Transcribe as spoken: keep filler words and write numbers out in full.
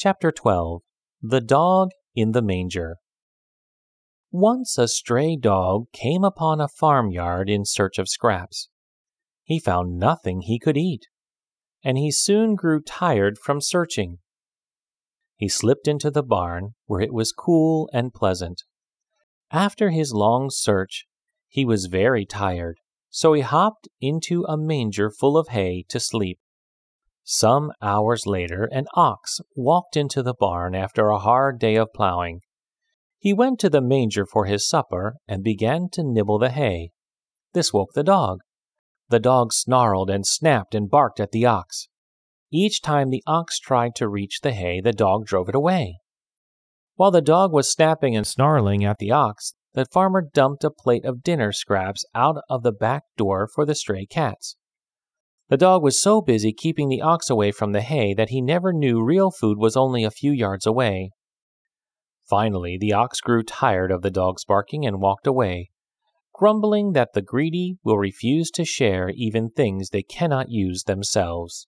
Chapter twelve. The Dog in the Manger. Once a stray dog came upon a farmyard in search of scraps. He found nothing he could eat, and he soon grew tired from searching. He slipped into the barn, where it was cool and pleasant. After his long search, he was very tired, so he hopped into a manger full of hay to sleep. Some hours later, an ox walked into the barn after a hard day of plowing. He went to the manger for his supper and began to nibble the hay. This woke the dog. The dog snarled and snapped and barked at the ox. Each time the ox tried to reach the hay, the dog drove it away. While the dog was snapping and snarling at the ox, the farmer dumped a plate of dinner scraps out of the back door for the stray cats. The dog was so busy keeping the ox away from the hay that he never knew real food was only a few yards away. Finally, the ox grew tired of the dog's barking and walked away, grumbling that the greedy will refuse to share even things they cannot use themselves.